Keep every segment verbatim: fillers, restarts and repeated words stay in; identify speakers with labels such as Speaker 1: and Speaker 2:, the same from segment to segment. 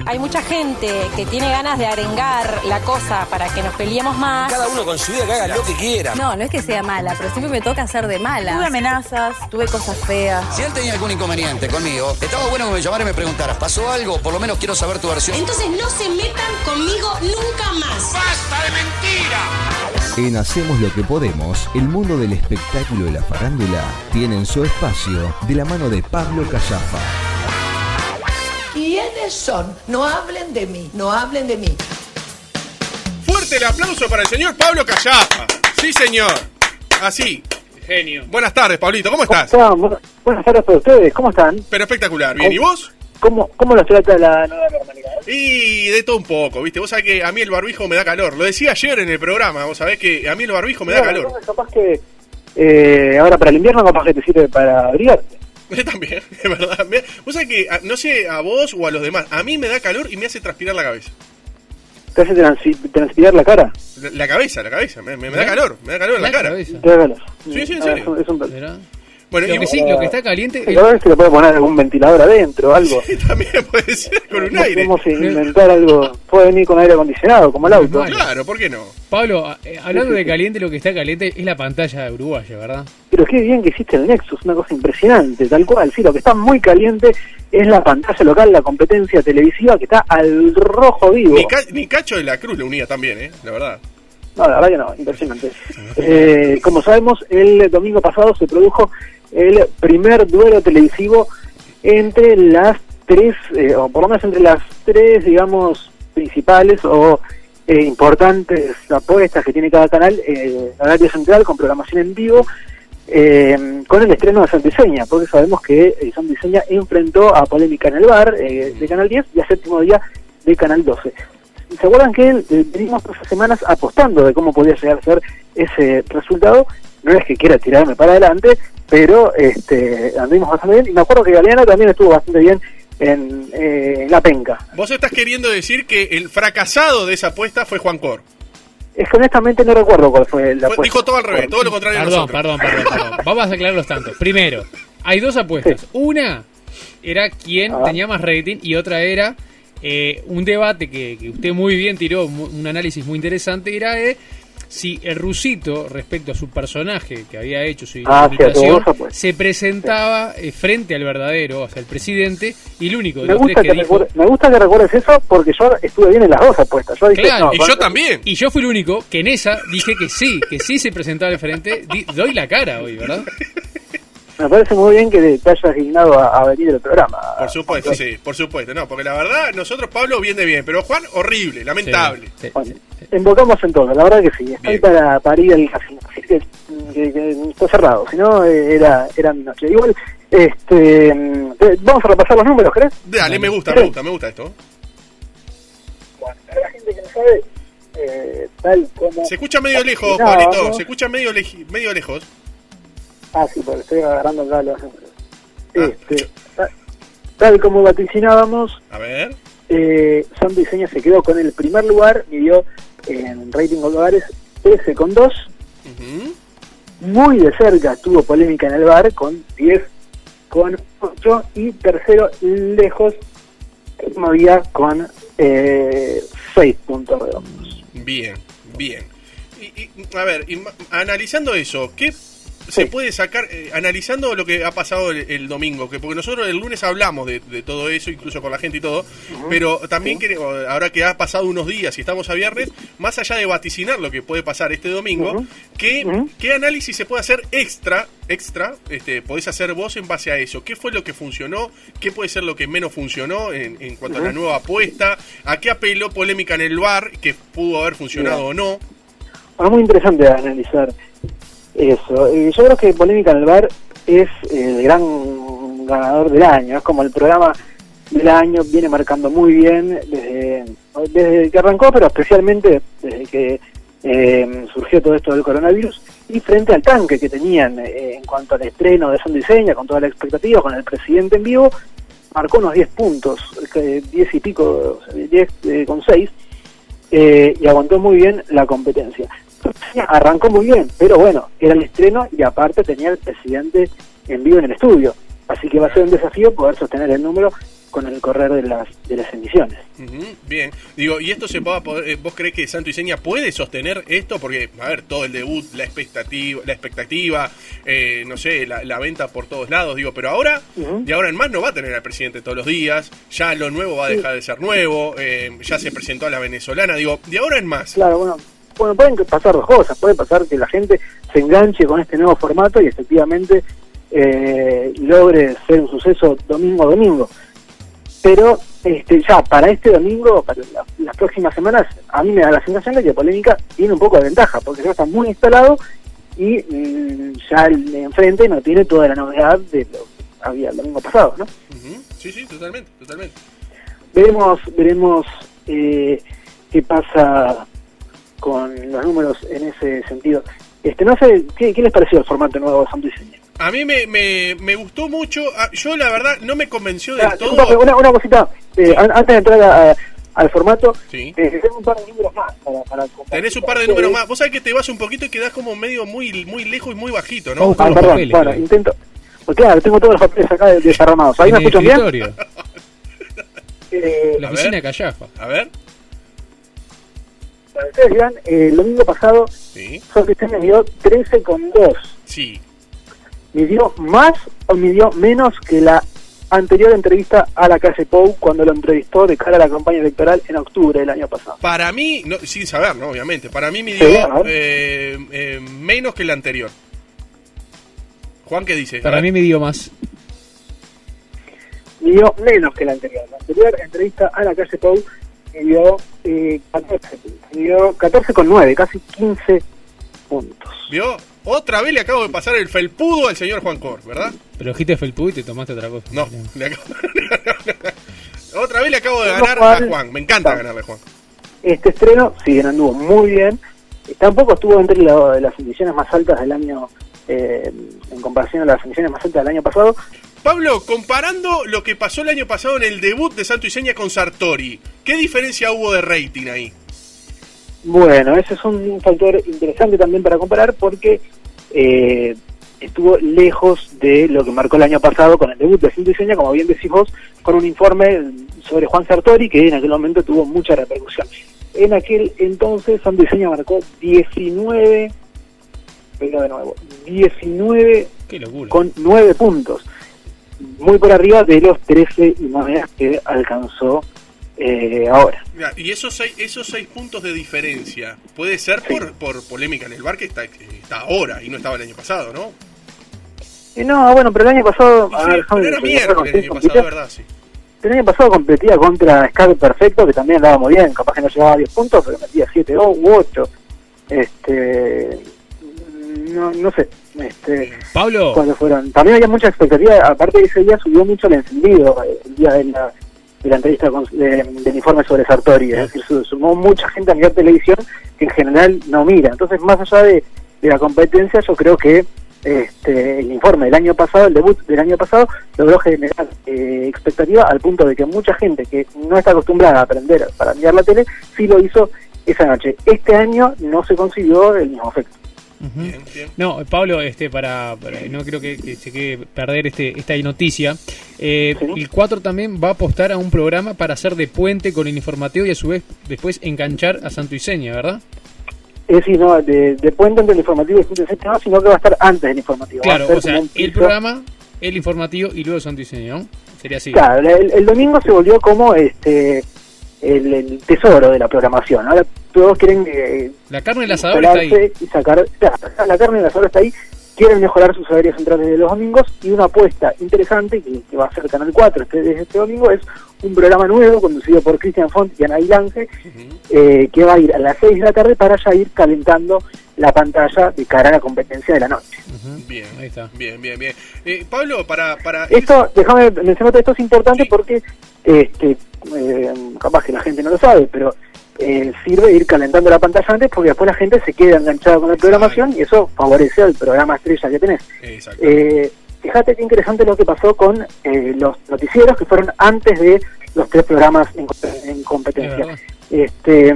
Speaker 1: hay mucha gente que tiene ganas de arengar la cosa para que nos peleemos más.
Speaker 2: Cada uno con su vida, que haga lo que quiera.
Speaker 3: No, no es que sea mala, pero siempre me toca hacer de mala.
Speaker 4: Tuve amenazas, tuve cosas feas.
Speaker 5: Si él tenía algún inconveniente conmigo, estaba bueno que me llamara y me preguntaras, ¿pasó algo? Por lo menos quiero saber tu versión.
Speaker 6: Entonces no se metan conmigo nunca más.
Speaker 7: ¡Basta de mentira!
Speaker 8: En Hacemos lo que podemos, el mundo del espectáculo y la farándula tienen su espacio de la mano de Pablo Callafa.
Speaker 9: ¿Quiénes son? No hablen de mí, no hablen de mí.
Speaker 7: Fuerte el aplauso para el señor Pablo Callafa. Sí, señor. Así.
Speaker 10: Genio.
Speaker 7: Buenas tardes, Pablito. ¿Cómo estás?
Speaker 11: ¿Cómo están? Buenas tardes para ustedes. ¿Cómo están?
Speaker 7: Pero espectacular. Bien. ¿Y vos?
Speaker 11: ¿Cómo, cómo los trata la nueva normalidad?
Speaker 7: Y de todo un poco, ¿viste? Vos sabés que a mí el barbijo me da calor. Lo decía ayer en el programa. Vos sabés que a mí el barbijo me da
Speaker 11: bueno,
Speaker 7: calor.
Speaker 11: Entonces, capaz que eh, ahora para el invierno capaz que te sirve para abrigarte.
Speaker 7: También, es verdad. Vos sabés que, no sé, a vos o a los demás, a mí me da calor y me hace transpirar la cabeza.
Speaker 11: ¿Te hace transpi- transpirar la cara?
Speaker 7: La, la cabeza, la cabeza. Me, me, me da calor, me da calor en la, la cara.
Speaker 11: Te da calor.
Speaker 7: Sí, sí, en
Speaker 11: ah,
Speaker 7: serio.
Speaker 11: Es un, es un...
Speaker 7: Bueno,
Speaker 10: lo,
Speaker 7: y
Speaker 10: que sí, lo que está caliente...
Speaker 11: El... A ver si le puede poner algún ventilador adentro o algo.
Speaker 7: Sí, también puede ser con un
Speaker 11: no
Speaker 7: aire.
Speaker 11: Podemos inventar algo. Puede venir con aire acondicionado, como el auto.
Speaker 7: Claro, ¿por qué no?
Speaker 10: Pablo, eh, hablando de caliente, lo que está caliente es la pantalla uruguaya, ¿verdad?
Speaker 11: Pero qué bien que hiciste el Nexus, una cosa impresionante, tal cual. Sí, lo que está muy caliente es la pantalla local, la competencia televisiva que está al rojo vivo.
Speaker 7: Ni, ca- ni Cacho de la Cruz le unía también, ¿eh? La verdad.
Speaker 11: No, la verdad que no, impresionante. Eh, como sabemos, el domingo pasado se produjo el primer duelo televisivo entre las tres, eh, o por lo menos entre las tres, digamos, principales o eh, importantes apuestas que tiene cada canal, eh, horario central con programación en vivo, eh, con el estreno de Sandiseña, porque sabemos que eh, Sandiseña enfrentó a Polémica en el Bar eh, de Canal diez y a Séptimo Día de Canal doce. ¿Se acuerdan que eh, venimos estas semanas apostando de cómo podía llegar a ser ese resultado? No es que quiera tirarme para adelante, pero este, anduvimos bastante bien. Y me acuerdo que Galeano también estuvo bastante bien en, eh, en la penca.
Speaker 7: Vos estás queriendo decir que el fracasado de esa apuesta fue Juan Cor.
Speaker 11: Es que honestamente no recuerdo cuál fue la
Speaker 7: fue,
Speaker 11: apuesta.
Speaker 7: Dijo todo al revés, todo lo contrario
Speaker 10: perdón,
Speaker 7: de nosotros.
Speaker 10: Perdón, perdón, perdón. Vamos a aclarar los tantos. Primero, hay dos apuestas. Sí. Una era quién ah. tenía más rating y otra era eh, un debate que, que usted muy bien tiró, un análisis muy interesante, era de si el Rusito, respecto a su personaje que había hecho su
Speaker 11: ah,
Speaker 10: imitación,
Speaker 11: sí, pues.
Speaker 10: se presentaba sí. eh, frente al verdadero, o sea, el presidente, y el único de
Speaker 11: me
Speaker 10: los
Speaker 11: gusta
Speaker 10: tres que,
Speaker 11: que
Speaker 10: dijo...
Speaker 11: recuerdes, me gusta que recuerdes eso porque yo estuve bien en las dos apuestas. Yo dije,
Speaker 10: claro,
Speaker 11: no,
Speaker 7: y
Speaker 11: cuando...
Speaker 7: yo también.
Speaker 10: Y yo fui el único que en esa dije que sí, que sí se presentaba al frente. Di, doy la cara hoy, ¿verdad?
Speaker 11: Me parece muy bien que te hayas dignado a, a venir del programa.
Speaker 7: Por supuesto, sí, por supuesto. No, porque la verdad, nosotros, Pablo, bien de bien, pero Juan, horrible, lamentable.
Speaker 10: Sí, sí,
Speaker 11: bueno,
Speaker 10: sí.
Speaker 11: Invocamos en todo, la verdad que sí. Estoy para, para ir al casino. Así que, que, que está cerrado, si no, era, era mi noche. Igual, este, eh, vamos a repasar los números, ¿crees?
Speaker 7: Dale, me gusta, me gusta, me gusta esto.
Speaker 11: Bueno, para la gente que no sabe, eh, tal como...
Speaker 7: Se escucha medio lejos, Pablito, se escucha medio, leji, medio lejos.
Speaker 11: Ah, sí, porque estoy agarrando acá los números.
Speaker 7: Ah,
Speaker 11: este, tal, tal como vaticinábamos,
Speaker 7: a ver.
Speaker 11: Eh, Sandiseña se quedó con el primer lugar, midió en rating hogares trece con dos.
Speaker 7: Uh-huh.
Speaker 11: Muy de cerca tuvo Polémica en el Bar con diez con ocho y tercero lejos Séptimo Día con eh, seis puntos redondos.
Speaker 7: Bien, bien. Y, y, a ver, y, analizando eso, ¿qué se puede sacar, eh, analizando lo que ha pasado el, el domingo? Que porque nosotros el lunes hablamos de, de todo eso, incluso con la gente y todo, uh-huh. pero también sí. queremos, ahora que ha pasado unos días y estamos a viernes, más allá de vaticinar lo que puede pasar este domingo, uh-huh. ¿qué, uh-huh. ¿qué análisis se puede hacer extra, extra, este, podés hacer vos en base a eso? ¿Qué fue lo que funcionó? ¿Qué puede ser lo que menos funcionó en, en cuanto uh-huh. a la nueva apuesta? ¿A qué apeló Polémica en el Bar, que pudo haber funcionado sí. o no?
Speaker 11: Bueno, muy interesante analizar eso. Eh, yo creo que Polémica en el Bar es el gran ganador del año. Es como el programa del año, viene marcando muy bien desde, desde que arrancó, pero especialmente desde que eh, surgió todo esto del coronavirus, y frente al tanque que tenían eh, en cuanto al estreno de Sandiseña, con toda la expectativa, con el presidente en vivo, marcó unos diez puntos, diez y pico, diez eh, con seis, eh, y aguantó muy bien la competencia. Arrancó muy bien, pero bueno, era el estreno y aparte tenía el presidente en vivo en el estudio, así que va a ser un desafío poder sostener el número con el correr de las de las emisiones.
Speaker 7: Uh-huh, bien, digo, ¿y esto se va a poder, vos creés que Santo y Seña puede sostener esto? Porque, a ver, todo el debut, la expectativa, la expectativa, eh, no sé, la, la venta por todos lados, digo, pero ahora, uh-huh. de ahora en más no va a tener al presidente todos los días, ya lo nuevo va a dejar sí. de ser nuevo, eh, ya se presentó a la venezolana, digo, de ahora en más.
Speaker 11: Claro, bueno, bueno, pueden pasar dos cosas, puede pasar que la gente se enganche con este nuevo formato y efectivamente eh, logre ser un suceso domingo a domingo. Pero este, ya para este domingo, para la, las próximas semanas, a mí me da la sensación de que Polémica tiene un poco de ventaja, porque ya está muy instalado y mmm, ya el de enfrente no tiene toda la novedad de lo que había el domingo pasado, ¿no?
Speaker 7: Uh-huh. Sí, sí, totalmente, totalmente.
Speaker 11: Veremos, veremos eh, qué pasa con los números en ese sentido. Este, no sé, ¿qué, qué les pareció el formato nuevo de Santo y Seña?
Speaker 7: A mí me, me, me gustó mucho. Yo, la verdad, no me convenció del
Speaker 11: ah,
Speaker 7: todo.
Speaker 11: Una, una cosita, eh, sí. antes de entrar a, a, al formato,
Speaker 7: sí.
Speaker 11: eh, tengo un par de números más. Para, para
Speaker 7: Tenés un par de números más. Vos sabés que te vas un poquito y quedás como medio muy muy lejos y muy bajito, ¿no?
Speaker 11: Ah, perdón, papeles, bueno, claro. intento. Pues claro, tengo todos los papeles acá desarramados. ¿Ahí me escuchan bien?
Speaker 10: eh, La oficina de Callafa.
Speaker 7: A ver.
Speaker 11: Para que ustedes vean, eh, el domingo pasado,
Speaker 7: sí.
Speaker 11: Santo y Seña me dio trece coma dos.
Speaker 7: Sí.
Speaker 11: ¿Midió más o midió menos que la anterior entrevista a la calle Pou cuando lo entrevistó de cara a la campaña electoral en octubre del año pasado?
Speaker 7: Para mí, no, sin saber, ¿no? Obviamente, para mí midió sí, eh, eh, menos que la anterior. Juan, ¿qué dice?
Speaker 10: Para mí midió más.
Speaker 11: Midió menos que la anterior. La anterior entrevista a la calle Pou midió eh, catorce, midió catorce coma nueve, casi quince puntos.
Speaker 7: ¿Vio? Otra vez le acabo de pasar el felpudo al señor Juan Cor, ¿verdad?
Speaker 10: Pero dijiste felpudo y te tomaste otra cosa.
Speaker 7: No, le acabo... otra vez le acabo de ganar a Juan. Me encanta ganarle a Juan.
Speaker 11: Este estreno, si bien anduvo muy bien, tampoco estuvo entre la, las emisiones más altas del año, eh, en comparación a las emisiones más altas del año pasado.
Speaker 7: Pablo, comparando lo que pasó el año pasado en el debut de Santo y Seña con Sartori, ¿qué diferencia hubo de rating ahí?
Speaker 11: Bueno, ese es un factor interesante también para comparar porque eh, estuvo lejos de lo que marcó el año pasado con el debut de Santo y Seña, como bien decís vos, con un informe sobre Juan Sartori que en aquel momento tuvo mucha repercusión. En aquel entonces Santo y Seña marcó diecinueve, pero de nuevo, diecinueve con nueve puntos, muy por arriba de los trece y más que alcanzó Eh, ahora.
Speaker 7: Y esos seis, esos seis puntos de diferencia puede ser sí. por, por polémica en el bar que está, está ahora y no estaba el año pasado, ¿no?
Speaker 11: Eh, no, bueno, pero el año pasado...
Speaker 7: Sí, a ver, pero era miércoles el año pasado, ¿verdad? Sí.
Speaker 11: El año pasado competía contra Scar Perfecto, que también andaba muy bien, capaz que no llegaba a diez puntos, pero metía siete u ocho. Este... No, no sé. Este,
Speaker 10: Pablo.
Speaker 11: Cuando fueron. También había mucha expectativa, aparte de ese día subió mucho el encendido, el día de la... de la entrevista con, de, del informe sobre Sartori, es decir, sumó mucha gente a mirar televisión que en general no mira. Entonces, más allá de, de la competencia, yo creo que este, el informe del año pasado, el debut del año pasado, logró generar eh, expectativa al punto de que mucha gente que no está acostumbrada a aprender para mirar la tele, sí lo hizo esa noche. Este año no se consiguió el mismo efecto.
Speaker 10: Uh-huh. Bien, bien. No, Pablo, este para, para no creo que, que se quede perder este esta noticia. Eh, ¿Sí? El cuatro también va a apostar a un programa para hacer de puente con el informativo y a su vez después enganchar a Santo y Seña, ¿verdad?
Speaker 11: Es decir, no, de, de puente entre el informativo y Santo y Seña, no, sino que va a estar antes del informativo.
Speaker 10: Claro, o sea, el programa, el informativo y luego Santo y Seña, ¿no? Sería así.
Speaker 11: Claro, el, el domingo se volvió como este el, el tesoro de la programación. Ahora todos quieren que
Speaker 10: la carne del asador está ahí
Speaker 11: y sacar, claro, la carne del asador está ahí, quieren mejorar sus horarios centrales de los domingos, y una apuesta interesante que, que va a hacer Canal cuatro este, desde este domingo es un programa nuevo conducido por Cristian Font y Anaí Lange, uh-huh. eh, que va a ir a las seis de la tarde para ya ir calentando la pantalla de cara a la competencia de la noche.
Speaker 7: Uh-huh. Bien, ahí está. Bien, bien, bien. Eh, Pablo, para... para
Speaker 11: esto, déjame mencionarte, esto es importante sí. porque este eh, capaz que la gente no lo sabe, pero eh, sirve ir calentando la pantalla antes porque después la gente se queda enganchada con la programación y eso favorece al programa estrella que tenés. Eh, fíjate qué interesante lo que pasó con eh, los noticieros que fueron antes de los tres programas en, en competencia. Este,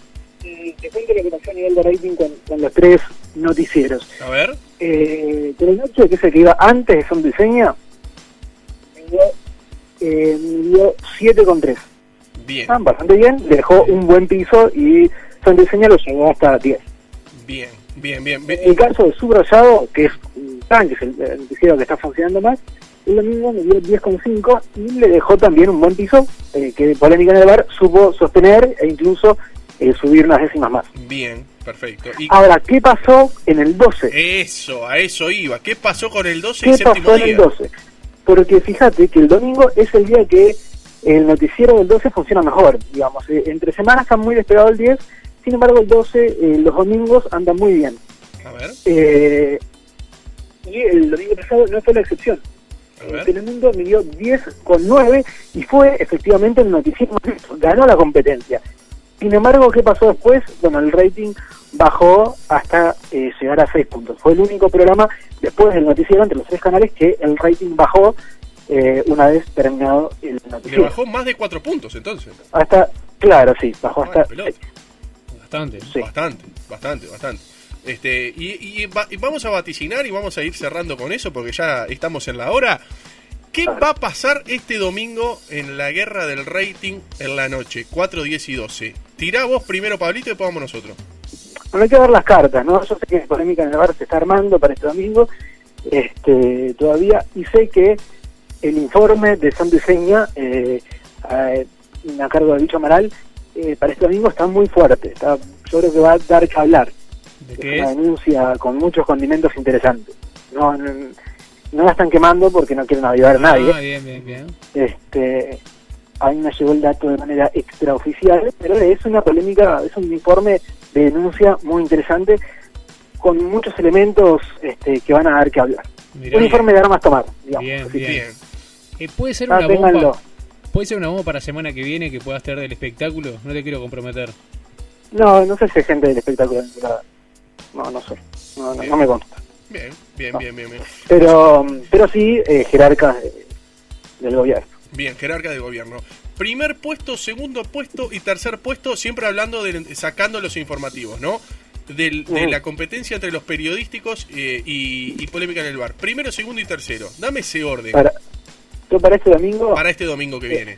Speaker 11: te cuento lo que pasó a nivel de rating con, con los tres noticieros.
Speaker 7: A ver.
Speaker 11: Eh, Telenoche, que es el que iba antes de Santo y Seña, eh, midió siete coma tres.
Speaker 7: Bien.
Speaker 11: Ah, bastante bien, le dejó un buen piso y Santo Diseña lo llegó hasta diez.
Speaker 7: Bien, bien, bien. bien.
Speaker 11: En el caso de Subrayado, que es un tanque, es el, el noticiero que está funcionando más, el domingo me dio diez coma cinco y le dejó también un buen piso eh, que Polémica en el Bar supo sostener e incluso eh, subir unas décimas más.
Speaker 7: Bien, perfecto. Y...
Speaker 11: Ahora, ¿qué pasó en el doce?
Speaker 7: Eso, a eso iba. ¿Qué pasó con el doce
Speaker 11: ¿Qué
Speaker 7: y séptimo
Speaker 11: pasó
Speaker 7: día?
Speaker 11: en el doce? Porque fíjate que el domingo es el día que el noticiero del doce funciona mejor, digamos. Eh, entre semanas está muy despegado el diez, sin embargo el doce, eh, los domingos andan muy bien.
Speaker 7: A ver.
Speaker 11: Eh, y el domingo pasado no fue la excepción. El Telemundo midió diez coma nueve y fue efectivamente el noticiero más visto, ganó la competencia. Sin embargo, ¿qué pasó después? Bueno, el rating bajó hasta eh, llegar a seis puntos. Fue el único programa después del noticiero entre los tres canales que el rating bajó eh, una vez terminado el
Speaker 7: Le
Speaker 11: noticiero.
Speaker 7: bajó más de cuatro puntos entonces.
Speaker 11: Hasta, claro, sí, bajó hasta seis.
Speaker 10: Bastante.
Speaker 11: Sí.
Speaker 7: Bastante, bastante, bastante. Este, y, y, va- y vamos a vaticinar y vamos a ir cerrando con eso porque ya estamos en la hora. ¿Qué va a pasar este domingo en la guerra del rating en la noche? cuatro, diez y doce. Tirá vos primero, Pablito, y después vamos nosotros.
Speaker 11: Bueno, hay que ver las cartas, ¿no? Yo sé que Polémica en el Bar se está armando para este domingo, este, todavía, y sé que el informe de Santo Diseña, eh, eh, a cargo de Bicho Amaral, eh, para este domingo está muy fuerte. Está, yo creo que va a dar que hablar.
Speaker 10: ¿De
Speaker 11: Es
Speaker 10: qué
Speaker 11: una
Speaker 10: es?
Speaker 11: denuncia con muchos condimentos interesantes. No, no, no la están quemando porque no quieren ayudar a nadie.
Speaker 10: Ah, bien, bien, bien.
Speaker 11: Este, a mí me llegó el dato de manera extraoficial, pero es una polémica, es un informe de denuncia muy interesante con muchos elementos este, que van a dar que hablar.
Speaker 10: Mirá,
Speaker 11: un
Speaker 10: bien.
Speaker 11: informe de armas tomar, digamos.
Speaker 10: Bien,
Speaker 11: así.
Speaker 10: bien. Eh, ¿Puede ser
Speaker 11: Ah,
Speaker 10: una
Speaker 11: ténganlo.
Speaker 10: bomba? ¿Puede ser una bomba para la semana que viene que puedas traer del espectáculo? No te quiero comprometer.
Speaker 11: No, no sé si hay gente del espectáculo vinculada. No, no sé. No, no, no me consta.
Speaker 7: Bien, bien,
Speaker 11: No.
Speaker 7: bien, bien, bien.
Speaker 11: Pero, pero sí, eh, jerarcas de- del gobierno.
Speaker 7: Bien, jerarca de gobierno. Primer puesto, segundo puesto y tercer puesto, siempre hablando de sacando los informativos, ¿no? Del- de
Speaker 11: Ujú.
Speaker 7: la competencia entre los periodísticos eh, y, y Polémica en el Bar. Primero, segundo y tercero. Dame ese orden
Speaker 11: Para, yo para este domingo,
Speaker 7: para este domingo que viene.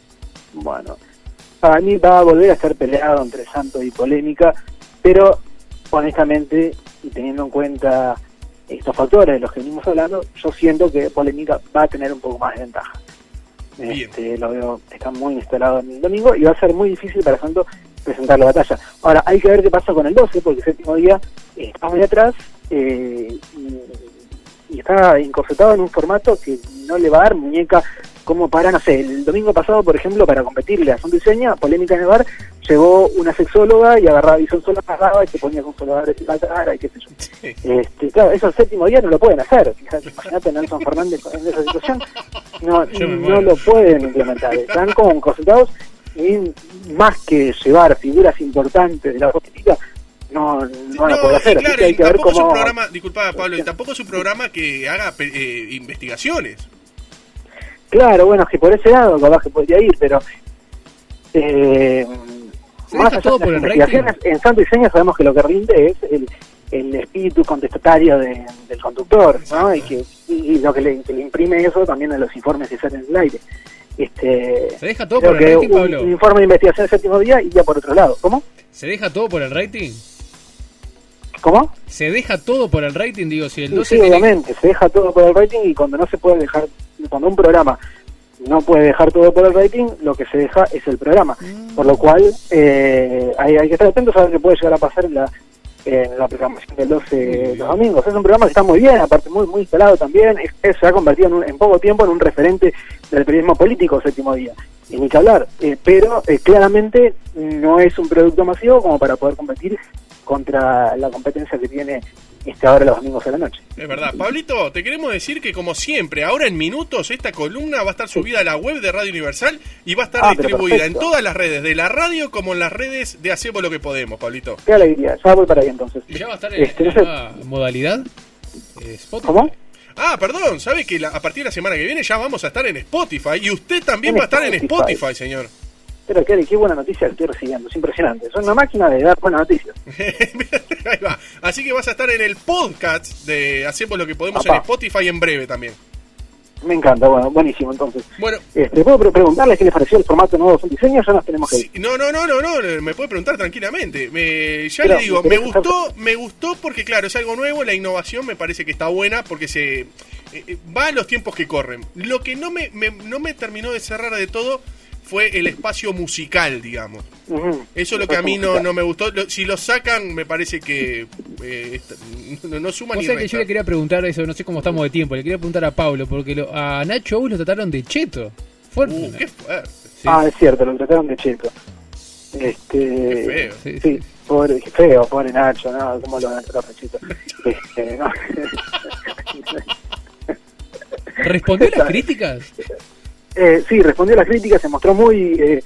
Speaker 11: bueno, para mí va a volver a estar peleado entre Santos y Polémica, pero honestamente, y teniendo en cuenta estos factores de los que venimos hablando, yo siento que Polémica va a tener un poco más de ventaja.
Speaker 7: Bien.
Speaker 11: Este, lo veo, está muy instalado en el domingo y va a ser muy difícil para Santos presentar la batalla. Ahora, hay que ver qué pasa con el doce, porque el séptimo día eh, está muy atrás eh, y, y está encorsetado en un formato que no le va a dar muñeca como para, no sé, el domingo pasado, por ejemplo, para competirle a Santo Diseña, Polémica en el Bar, llegó una sexóloga y agarraba, hizo un solo agarraba y se ponía con soladores en la cara y qué sé yo.
Speaker 7: Sí.
Speaker 11: Este, claro, eso el séptimo día no lo pueden hacer. Fíjate, imagínate a Nelson Fernández en esa situación. No,
Speaker 10: Yo me
Speaker 11: no
Speaker 10: muero.
Speaker 11: lo pueden implementar. Están como encorsetados y más que llevar figuras importantes de la política, no, no van a poder
Speaker 7: No,
Speaker 11: hacer.
Speaker 7: y
Speaker 11: Así
Speaker 7: claro,
Speaker 11: que hay
Speaker 7: y
Speaker 11: que ver
Speaker 7: tampoco es un
Speaker 11: cómo...
Speaker 7: programa, disculpa Pablo, y tampoco es un programa que haga pe- eh, investigaciones.
Speaker 11: Claro, bueno, es que por ese lado capaz que podría ir, pero... Eh,
Speaker 10: Se
Speaker 11: más
Speaker 10: deja
Speaker 11: allá
Speaker 10: todo
Speaker 11: de
Speaker 10: por
Speaker 11: las
Speaker 10: el
Speaker 11: investigaciones, en Santo Diseño sabemos que lo que rinde es el, el espíritu contestatario de- del conductor, ¿no? Y que y, y lo que le, que le imprime eso también a los informes que salen en el aire. Este,
Speaker 10: ¿Se deja todo
Speaker 11: creo
Speaker 10: por el
Speaker 11: que
Speaker 10: rating,
Speaker 11: un,
Speaker 10: Pablo?
Speaker 11: un informe de investigación el séptimo día y ya por otro lado. ¿Cómo?
Speaker 10: ¿Se deja todo por el rating?
Speaker 11: ¿Cómo?
Speaker 10: ¿Se deja todo por el rating? Digo, si el
Speaker 11: Sí,
Speaker 10: doce
Speaker 11: sí,
Speaker 10: tiene...
Speaker 11: obviamente, se deja todo por el rating y cuando no se puede dejar, cuando un programa no puede dejar todo por el rating, lo que se deja es el programa. Por lo cual, eh, hay, hay que estar atentos a ver qué puede llegar a pasar en la, en la programación del doce los domingos. Es un programa que está muy bien, aparte muy muy instalado también, es, es- se ha convertido en, un- en poco tiempo en un referente del periodismo político séptimo día, y ni que hablar, eh, pero eh, claramente no es un producto masivo como para poder competir contra la competencia que tiene este ahora los domingos a la noche.
Speaker 7: Es verdad. Pablito, te queremos decir que como siempre, ahora en minutos, esta columna va a estar subida a la web de Radio Universal y va a estar
Speaker 11: Ah, pero
Speaker 7: distribuida en
Speaker 11: perfecto.
Speaker 7: todas las redes de la radio como en las redes de Hacemos lo que podemos, Pablito.
Speaker 11: Qué alegría, ya voy para ahí entonces.
Speaker 10: ¿Ya va a estar en
Speaker 11: Este,
Speaker 10: la
Speaker 11: no sé.
Speaker 10: nueva modalidad? Eh, Spotify.
Speaker 11: ¿Cómo?
Speaker 7: Ah, perdón, ¿sabe que la- a partir de la semana que viene ya vamos a estar en Spotify? Y usted también
Speaker 11: En
Speaker 7: va a estar en
Speaker 11: Spotify.
Speaker 7: Spotify, señor.
Speaker 11: Pero qué, qué buena noticia que estoy recibiendo, es impresionante. Son una máquina de dar buenas noticias.
Speaker 7: Ahí va. Así que vas a estar en el podcast de Hacemos lo que podemos
Speaker 11: Papá.
Speaker 7: en Spotify en breve también.
Speaker 11: Me encanta, bueno, buenísimo entonces.
Speaker 7: Bueno,
Speaker 11: este, ¿puedo pre- preguntarles qué les pareció el formato nuevo de diseño? Ya nos tenemos que ir.
Speaker 7: sí, no, no, no, no, no, me puede preguntar tranquilamente. Me, ya
Speaker 11: Pero,
Speaker 7: le digo,
Speaker 11: ¿me
Speaker 7: me
Speaker 11: querés
Speaker 7: gustó,
Speaker 11: hacer-
Speaker 7: me gustó porque claro, es algo nuevo, la innovación me parece que está buena porque se eh, eh, va a los tiempos que corren. Lo que no me, me- no me terminó de cerrar de todo fue el espacio musical, digamos.
Speaker 11: Ujú.
Speaker 7: Eso es lo que a mí no, no me gustó. Lo- si lo sacan, me parece que eh, esta- no, no suma
Speaker 10: O
Speaker 7: ni
Speaker 10: sea que yo
Speaker 7: resta.
Speaker 10: le quería preguntar eso, no sé cómo estamos de tiempo, le quería preguntar a Pablo, porque lo- a Nacho Aúl lo trataron de cheto. Fuerte.
Speaker 7: Uh, qué fuerte.
Speaker 10: Sí.
Speaker 11: Ah, es cierto, lo trataron de cheto. Este,
Speaker 7: Qué feo.
Speaker 10: Sí,
Speaker 11: Sí,
Speaker 10: sí.
Speaker 11: pobre, qué feo, pobre Nacho, ¿no? ¿Cómo lo van a tratar de cheto? Este, no.
Speaker 10: ¿Respondió a las críticas?
Speaker 11: Eh, sí, respondió a las críticas, se mostró muy eh,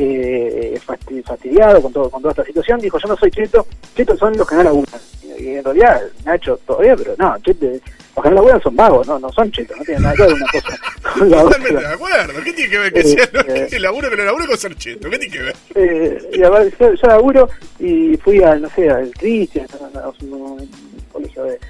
Speaker 11: eh, fasti- fastidiado con todo con toda esta situación. Dijo, yo no soy cheto, chetos son los que no laburan. Y, y en realidad, Nacho, todavía, pero no, cheto, los que no laburan son vagos, no no son chetos, no tienen nada que ver una cosa con la
Speaker 7: Totalmente
Speaker 11: otra.
Speaker 7: de acuerdo. ¿Qué tiene que ver que
Speaker 11: Eh,
Speaker 7: sea lo-
Speaker 11: eh.
Speaker 7: que el laburo que no laburo con ser cheto? ¿Qué tiene que ver?
Speaker 11: Eh, y a ver, yo, yo laburo y fui al, no sé, al Cristian, a un, un colegio de,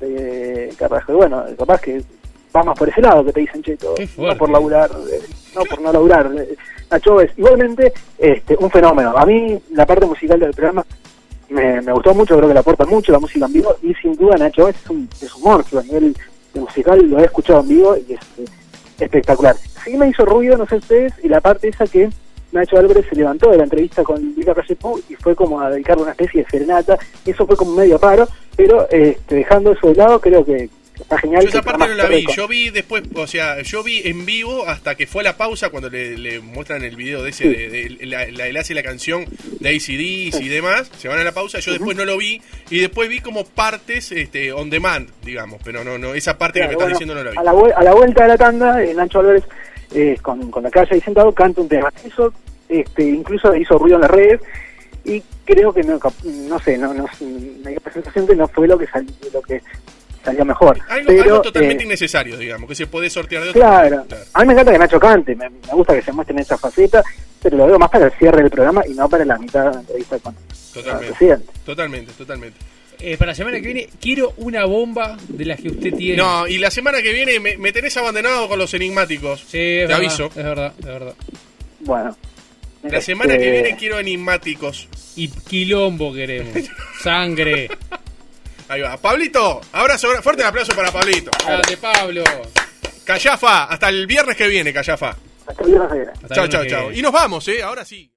Speaker 11: de Carrasco. Y bueno, capaz que va más por ese lado que te dicen cheto,
Speaker 10: Qué fuerte.
Speaker 11: no por laburar, eh, no por no laburar. Eh, Nacho es igualmente este, un fenómeno. A mí la parte musical del programa me, me gustó mucho, creo que le aporta mucho la música en vivo y sin duda Nacho es un, es un monstruo a nivel de musical, lo he escuchado en vivo y es eh, espectacular. Sí me hizo ruido, no sé ustedes, y la parte esa que Nacho Álvarez se levantó de la entrevista con Vila Rayepú y fue como a dedicarle una especie de serenata. Eso fue como medio raro, pero este, dejando eso de lado, creo que está genial.
Speaker 7: Yo esa
Speaker 11: que
Speaker 7: parte no
Speaker 11: además
Speaker 7: la vi,
Speaker 11: corre con-
Speaker 7: yo vi después, o sea, yo vi en vivo hasta que fue la pausa cuando le, le muestran el video de ese, de, de- la, la, él hace la canción de A C D y demás, se van a la pausa, yo después no lo vi, y después vi como partes este, on demand, digamos, pero no, no, esa parte
Speaker 11: Claro,
Speaker 7: que me estás
Speaker 11: bueno,
Speaker 7: diciendo no la vi.
Speaker 11: A la, vue- a la vuelta de la tanda, eh, Nacho Álvarez, eh, con, con la calle ahí sentado, canta un tema. Eso este, incluso hizo ruido en las redes y creo que no, cap- no sé, no, no, me dio la sensación que no fue lo que salió, lo que salió mejor.
Speaker 7: Algo,
Speaker 11: pero,
Speaker 7: algo totalmente
Speaker 11: eh,
Speaker 7: innecesario, digamos, que se puede sortear de otra
Speaker 11: Claro.
Speaker 7: manera.
Speaker 11: A mí me encanta que Nacho cante, me, me gusta que se muestren esa faceta, pero lo veo más para el cierre del programa y no para la mitad de la entrevista con con el
Speaker 7: Totalmente,
Speaker 11: presidente.
Speaker 7: totalmente, totalmente.
Speaker 10: Eh, para la semana que viene quiero una bomba de las que usted tiene.
Speaker 7: No, y la semana que viene me, me tenés abandonado con los enigmáticos.
Speaker 10: Sí, es
Speaker 7: Te
Speaker 10: verdad,
Speaker 7: aviso.
Speaker 10: Es verdad, es verdad.
Speaker 11: Bueno.
Speaker 7: La semana
Speaker 11: Este,
Speaker 7: que viene quiero enigmáticos.
Speaker 10: Y quilombo queremos. Sangre.
Speaker 7: Ahí va. Pablito, abrazo, fuerte aplauso para Pablito.
Speaker 10: Grande, Pablo.
Speaker 7: Callafa, hasta el viernes que viene, Callafa.
Speaker 11: Hasta el viernes que viene.
Speaker 10: Hasta
Speaker 7: Chao,
Speaker 10: el
Speaker 7: chao,
Speaker 10: viernes que
Speaker 7: chao.
Speaker 10: viene.
Speaker 7: Y nos vamos, ¿eh? Ahora sí.